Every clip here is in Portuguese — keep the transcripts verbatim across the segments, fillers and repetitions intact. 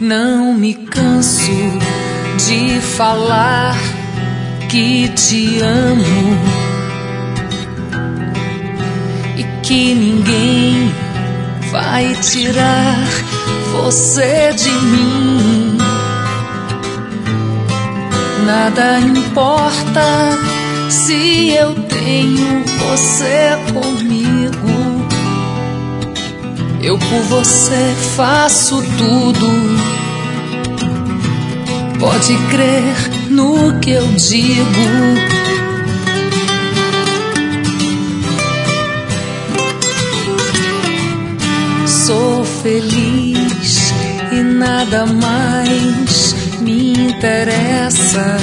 Não me canso de falar que te amo e que ninguém vai tirar você de mim. Nada importa se eu tenho você comigo. Eu por você faço tudo. Pode crer no que eu digo. Sou feliz e nada mais me interessa.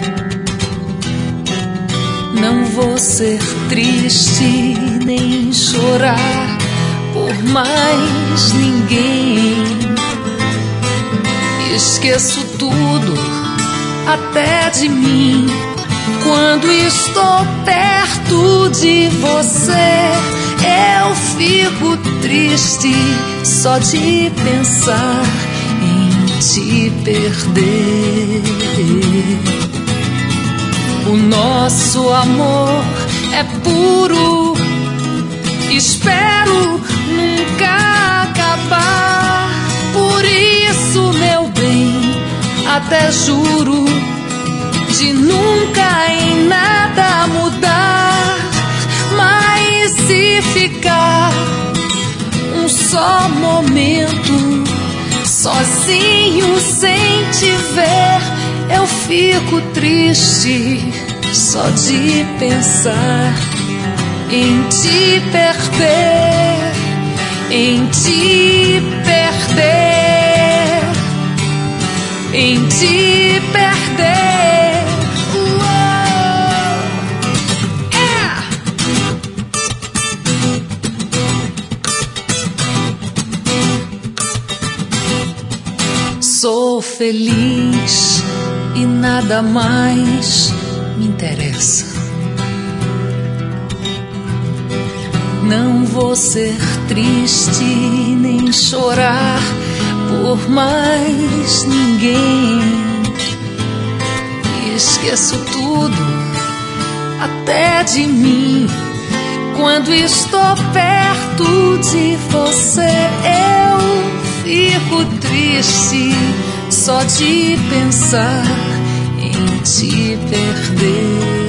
Não vou ser triste nem chorar por mais ninguém. Esqueço tudo, até de mim, quando estou perto de você. Eu fico triste só de pensar em te perder. O nosso amor é puro, espero nunca acabar. Por isso, meu bem, até juro de nunca em nada mudar. Mas se ficar um só momento sozinho sem te ver, eu fico triste só de pensar em te perder, em te perder, em te perder. Uou! É! Sou feliz e nada mais me interessa. Não vou ser triste nem chorar por mais ninguém. Esqueço tudo, até de mim, quando estou perto de você. Eu fico triste só de pensar em te perder.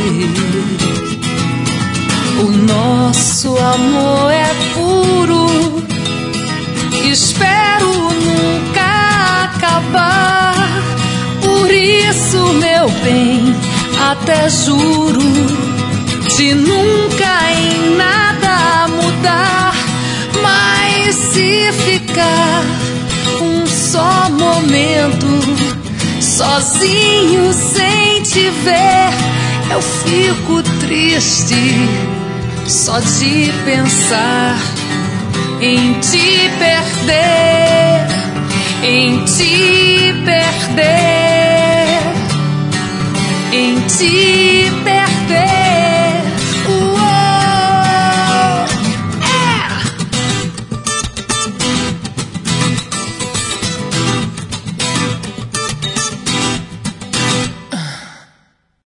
O nosso amor é puro, espero nunca acabar. Por isso, meu bem, até juro de nunca em nada mudar. Mas se ficar um só momento sozinho sem te ver, eu fico triste só de pensar em te perder, em te perder, em te perder.